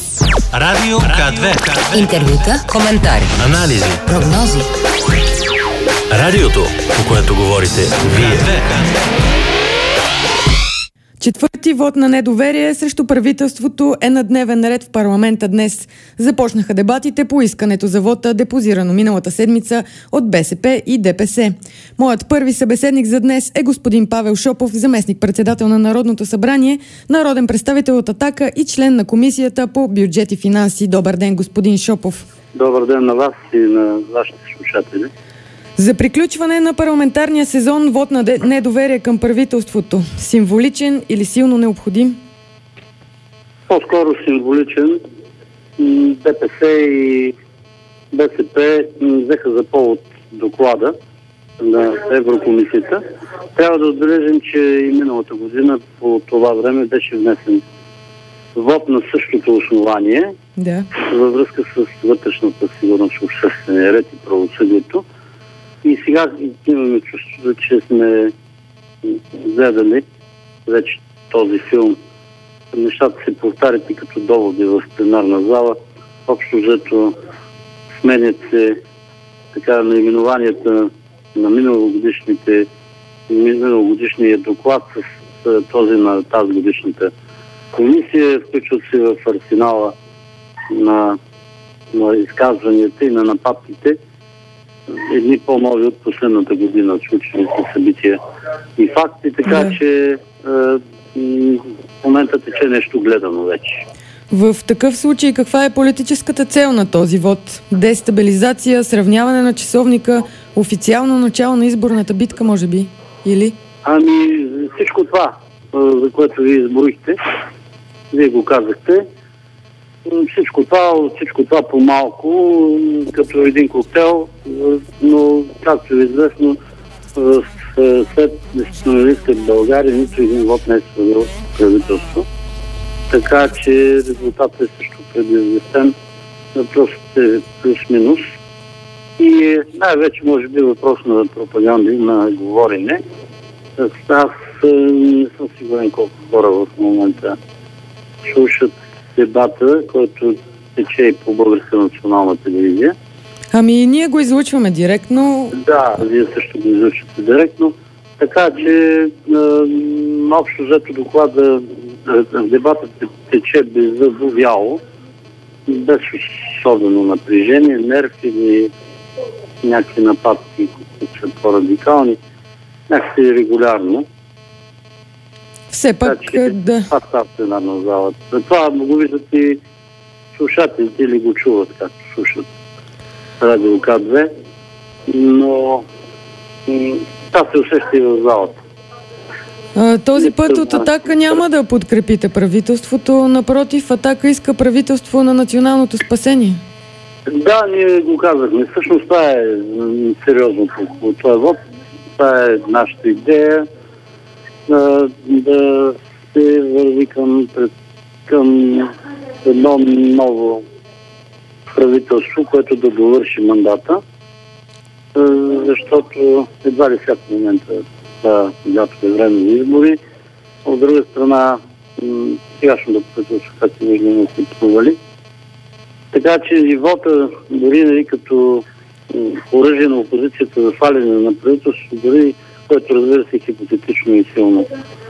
Радио К2. Интервюта, коментари, Анализи. прогнози. Радиото, по което говорите вие. Четвърти вод на недоверие срещу правителството е на дневен ред в парламента днес. Започнаха дебатите по искането за вота, депозирано миналата седмица от БСП и ДПС. Моят първи събеседник за днес е господин Павел Шопов, заместник-председател на Народното събрание, народен представител от Атака и член на Комисията по бюджет и финанси. Добър ден, господин Шопов. Добър ден на вас и на вашите слушатели. За приключване на парламентарния сезон вод на недоверие към правителството. Символичен или силно необходим? По-скоро символичен. ДПС и БСП взеха за повод доклада на Еврокомисията. Трябва да отбележим, че и миналата година по това време беше внесен вод на същото основание, Да. във връзка с вътрешната сигурност, обществения ред и правосъдието. И сега имаме чувството, че сме гледали вече този филм. Нещата се повтарят и като доводи в пленарна зала. Общо взето сменят се така наименованията на миналогодишния доклад с този на тази годишната комисия. Включват се в арсенала на изказванията и на нападките едни по-нови от последната година случилите събития и факти, така че в момента тече нещо гледано вече. В такъв случай каква е политическата цел на този вод? Дестабилизация, сравняване на часовника, официално начало на изборната битка, може би? Или? Ами всичко това, за което вие изборихте, вие го казахте, всичко това по-малко, като един коктейл, но както е известно, след десетилетия в България нито един вод не е свалил правителство. Така че резултатът е също предизвестен. Въпросът е плюс-минус. И най-вече може би въпрос на пропаганда и на говорене. Аз не съм сигурен колко хора в момента слушат дебата, който тече и по Българска национална телевизия. Ами ние го излучваме директно. Да, вие също го излучвате директно. Така че общо взето доклада, дебатът тече беззъбовяло, без особено напрежение, нерв или някакви нападки, които са по-радикални, някакси регулярно. Все пак, да. Това става в пленарна зала. Това го виждат и слушателите или го чуват, както слушат Радио К2, но това се усеща и в залата. Този път от Атака няма да подкрепите правителството, напротив, Атака иска правителство на националното спасение. Да, ние го казахме. Всъщност това е сериозно по този вод. Това е нашата идея да се върви към едно ново правителство, което да довърши мандата, защото едва ли всяко момента лятото е време за избори. От друга страна, сегашното правителство, както виждаме, се провали. Така че живота, дори като оръжие на опозицията за сваляне на правителството, дори което разбира се хипотетично и силно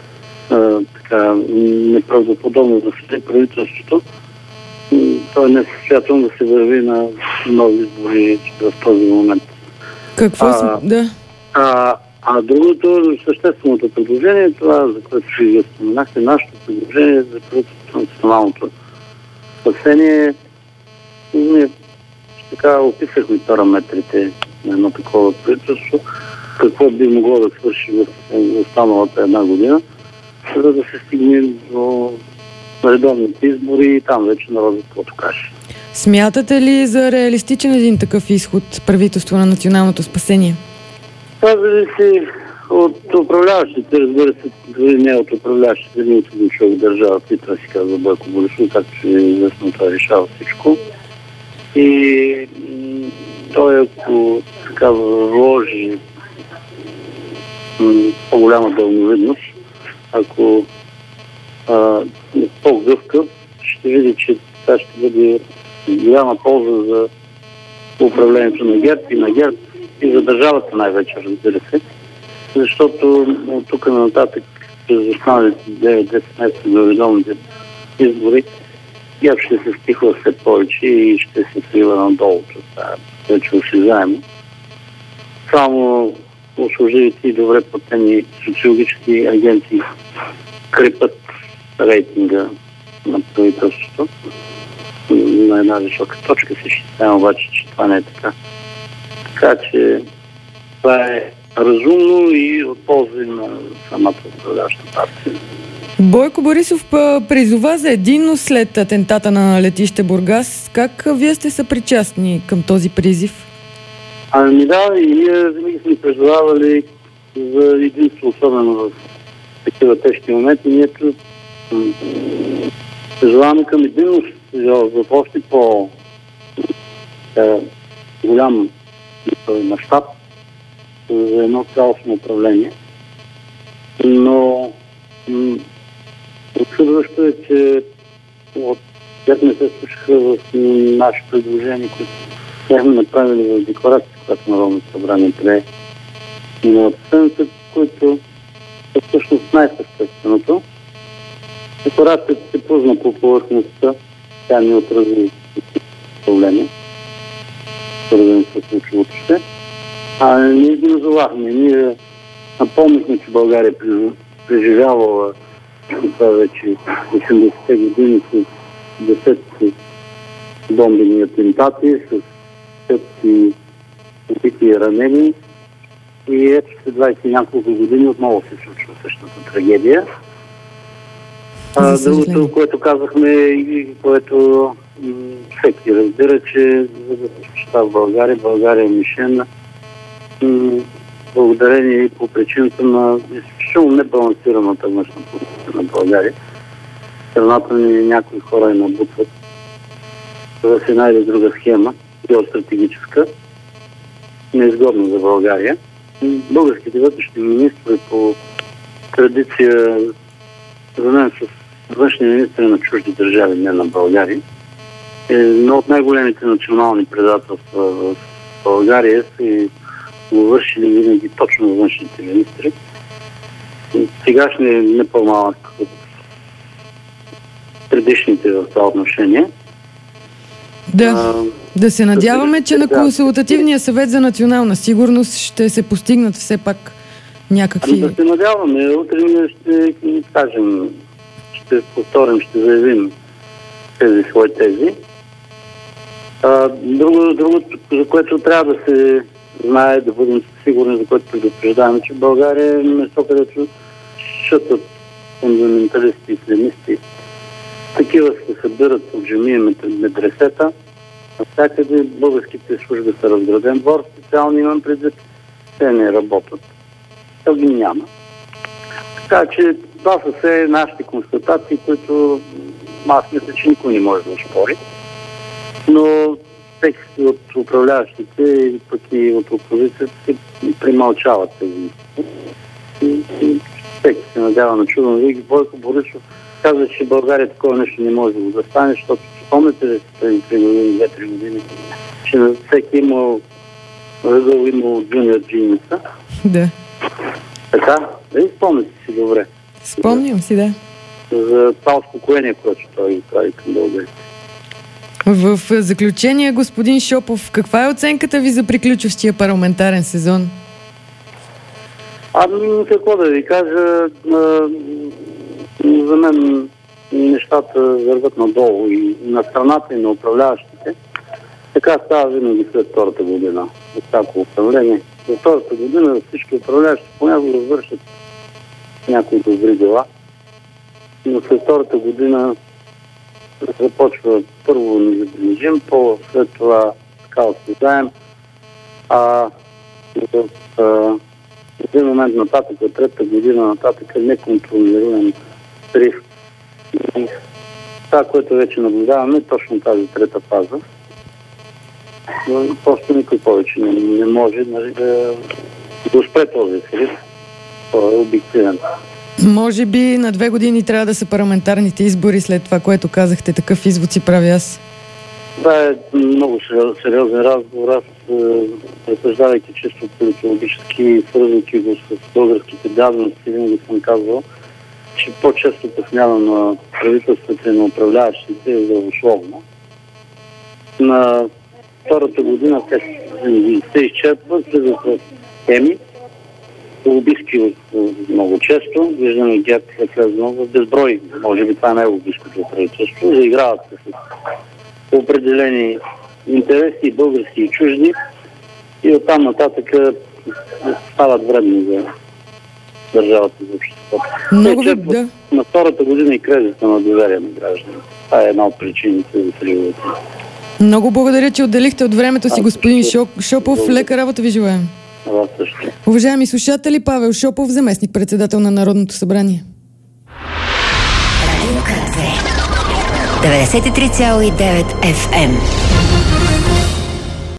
неправдоподобно да се правителството, то е несъстоятелно да се върви на нови избори в този момент. Какво да? А другото, същественото предложение, това, за което вие споменахте, нашето предложение за правителството на националното спасение, ние така описахме параметрите на едно такова правителство, какво би могло да свърши в останалата една година, за да се стигне до редовните избори и там вече народът каквото каже. Смятате ли за реалистичен един такъв изход правителство на националното спасение? Това зависи от управляващите, разбира се, дори не от управляващите, не от един човек държава, това си казва Бойко Борисов, както е известно, това решава всичко. И той, ако така вложи по-голяма дълновидност, ако е по-гъвкав, ще види, че това ще бъде голяма полза за управлението на ГЕРБ и за държавата най-вече, разбира се. Защото от тук на нататък през останалите 9-10 месеца до редовните избори ГЕРБ ще се стихва все повече и ще се свива надолу. Това е вече осезаемо. Само услужливите и добре платени социологически агенции крепат рейтинга на правителството на една висока точка. Се считаем обаче, че това не е така. Така че това е разумно и от полза на самата управляваща партия. Бойко Борисов призова за единност след атентата на летище Бургас. Как вие сте съпричастни към този призив? Ами да, и ние винаги сме призовавали за единство, особено в такива тежки моменти. Ние призоваваме към единност в още по-голям мащаб за едно цялостно управление. Но очудващо е, че от ГЕРБ не се слушаха в наши предложения, които бяхме направили в декларацията, която Народното събрание прие миналата седмица, които е всъщност най-същественото. Декларацията се пузна по повърхността, тя не отрази проблеми, свързани с случилото се. Ние ги назовахме. Ние напомнихме, че България преживявала това вече 80-те години с десетки бомбени атентати, с десетки убити и ранени. И ето след 20 няколко години отново се случва същата трагедия. Другото, което казахме и което всеки разбира, че за да се случва в България е мишена благодарение и по причината на изключително небалансираната външна политика на България. Страната ни някои хора я набутват в една или друга схема, геостратегическа, неизгодна за България. Българските вътрешни министри по традиция за мен с външни министри на чужди държави, не на България, е едно от най-големите национални предателства в България и го вършили винаги точно външните министри. Сегашни е не по-малък от предишните в това отношение. Да се надяваме, че на Консултативния съвет за национална сигурност ще се постигнат все пак някакви... Да се надяваме. Утре ние ще кажем, ще повторим, ще заявим тези свои тези. Другото, за което трябва да се знае, да бъдем сигурни, за което предупреждаваме, че България е место, където шътат фундаменталисти и ислямисти. Такива се събират от джамия медресета. Навсякъде българските служби са разграден двор, специално имам предвид, те не работят. То ги няма. Така че това са все нашите констатации, които аз мисля, че никой не може да оспори. Но всеки от управляващите и пък и от опозицията се примълчават тези. И всеки се надява на чудо. Винаги Бойко Борисов казва, че България такова нещо не може да го застане, защото спомняте ли преди 3 години, 2-3 години, че на всеки имал джуниор джинница. Да. Така? Да, спомняте си добре. Спомням си, да. За това успокоение, което той прави към България. В заключение, господин Шопов, каква е оценката ви за приключващия парламентарен сезон? Какво да ви кажа, за мен нещата върват надолу и на страната, и на управляващите. Така става винаги след втората година, от всяко управление. За втората година всички управляващи понякога вършат някои добри дела, но след втората година започва първо незабележим, след това така осезаем, в един момент нататък, от трета година нататък е неконтролируем риск. Това, което вече наблюдаваме, точно тази трета фаза. Но просто никой повече не може да спре този риск. Това е обективен. Може би на 2 години трябва да са парламентарните избори, след това, което казахте, такъв извод си правя аз. Това е много сериозен разговор. Аз, разсъждавайки чисто политологически, свързвайки го с българските дадености, винаги съм казвал, че по-честата смяна на правителството и на управляващите е здравословно. На втората година те се изчерпват, слизат в теми, лобистки много често. Виждаме ГЕРБ е влезнал в безброй, може би това е най-лобисткото правителство, заиграват се с определени интереси, български и чужди, и оттам нататък стават вредни за държавата, за обществото. Много ви, да. На втората година и кризата на доверие на гражданите. Това е една от причините за сриването. Много благодаря, че отделихте от времето си, господин Шопов. Лека работа ви желаем. Това също. Уважаеми слушатели, Павел Шопов, заместник-председател на Народното събрание. 93,9 FM.